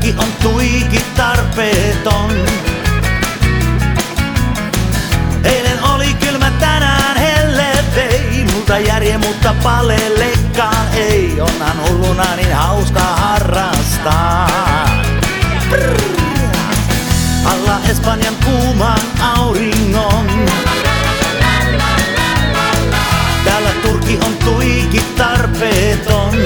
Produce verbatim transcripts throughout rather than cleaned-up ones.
Turkki on tuiki tarpeeton. Eilen oli kylmä, tänään helle vei multa järjen, mutta palellekaan ei. Onhan hulluna niin hauska harrastaa. Brrr. Alla Espanjan kuuman auringon. Täällä Turkki on tuiki tarpeeton.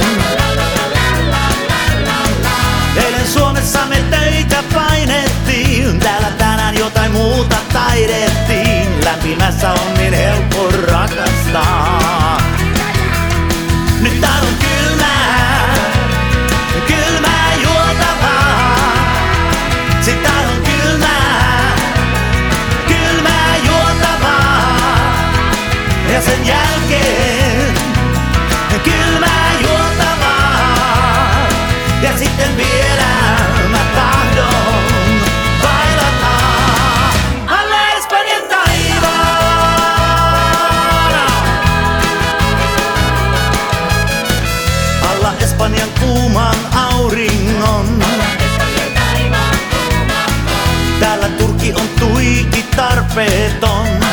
Eilen Suomessa me töitä painettiin, täällä tänään jotain muuta taidettiin. Lämpimässä on niin helppo rakastaa. Nyt täällä on kylmää, kylmää juotavaa. Sit täällä on kylmää, kylmää juotavaa. Ja sen jälkeen kylmää juotavaa. Ja sitten vielä mä tahdon vaelata alle Espanjan taivaana. Alla Espanjan kuuman auringon. Täällä Turkki on tuiki tarpeeton.